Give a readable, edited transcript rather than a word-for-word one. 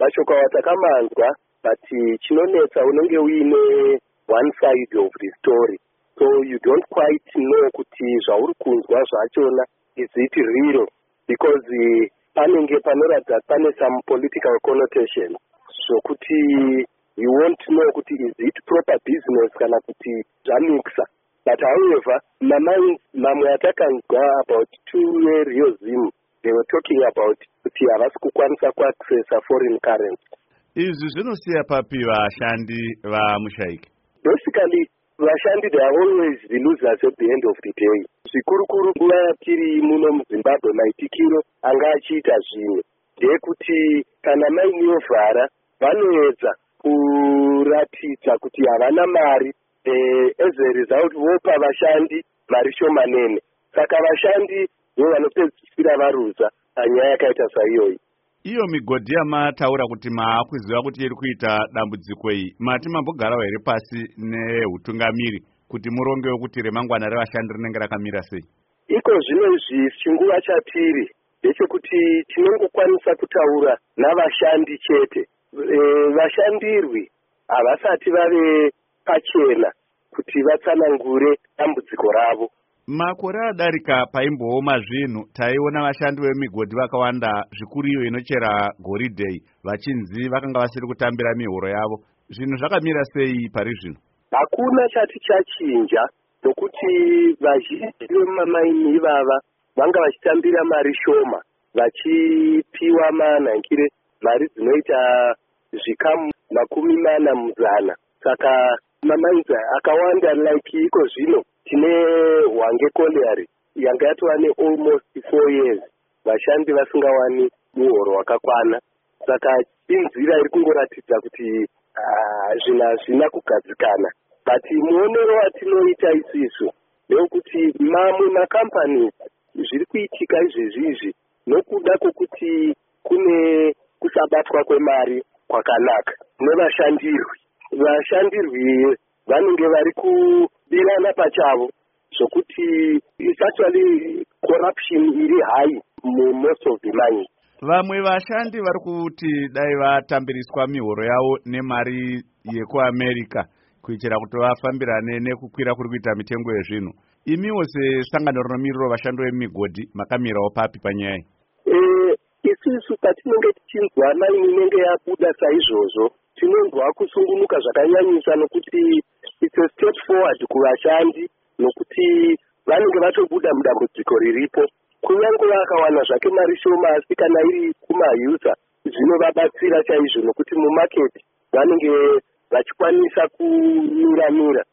mashoko atakamanzwa but chinonetsa unenge uine one side of the story, so you don't quite know kuti zvauri kunzwa zvachona is it real, because panenge panoratidza pane some political connotation zvokuti you won't know kuti is it proper business kana kuti zvamixa. But however, mamwe atakanzwa about tourism, they were talking about kuti havasi kukwanisa kuaccessa foreign currency. Izvi zvinosiya papi vashandi vamushaiki? Basically, vashandi they are always the losers at the end of the day. Zvikurukuru nguva yatiri muno muZimbabwe maitikiro anga achiita zvimwe ndeyekuti kana maini yovhara vanoedza kuratidza kuti havana mari, as a result vopa vashandi mari shomanene, saka vashandi vo vanopedzisira varuza panyaya yakaita saiyoyi. Iyo migodhi yamataura kuti maakuziva kuti iri kuita dambudziko iyi, mati mambogarawo here pasi neutungamiri kuti murongewo kuti remangwana revashandi rinenge rakamira sei? Iko zvino izvi chinguva chatiri ndechekuti tinongokwanisa kutaura navashandi chete. Vashandirwi havasati vave pachena kuti vatsanangure dambudziko ravo. Makore adarika paimbooma zvinhu taiona vashandi vemigodhi vakawanda zvikuru iyo inochera goridhe vachinzi vakanga vasiri kutambira mihoro yavo. Zvinhu zvakamira sei pari zvino? Hakuna chati chachinja, nokuti vazhinji vemamaini ivava vanga vachitambira mari shoma vachipiwa manhankire mari dzinoita zvikamu 40 saka mamainzi akawanda like iko zvino tine Hwange Colliery yanga yatova almost 4 years vashandi vasingawani muhoro wakakwana, saka inzira iri kungoratidza kuti zvinhu hazvina kugadzikana. But muonero watinoita isisu ndewekuti mamwe makampani zviri kuitika izvezvizvi nokuda kwokuti kune kusabatwa kwemari kwakanaka nevashandirwi. Vashandirwi vanenge vari kubirana pachavo zvokuti it's actually corruption iri high most of the money. Vamwe vashandi vari kuti dai vatambiriswa mihoro yavo nemari yekuAmerica kuitira kuti vafambirane nekukwira kuri kuita mitengo yezvinhu. Imiwo sesangano rinomirira vashandi vemigodhi makamirawo papi panyaya? Isusu patinenge tichinzwa maini inenge yabuda saizvozvo tinonzwa kusungunuka zvakanyanyisa, nokuti it's a step forward kuvashandi, nokuti vanenge vatobuda mudambudziko riripo. Kunyange vakawana zvake mari shoma, asi kana iri kumauser zvinovabatsira chaizvo, nokuti mumaketi vanenge vachikwanisa kumira-mira.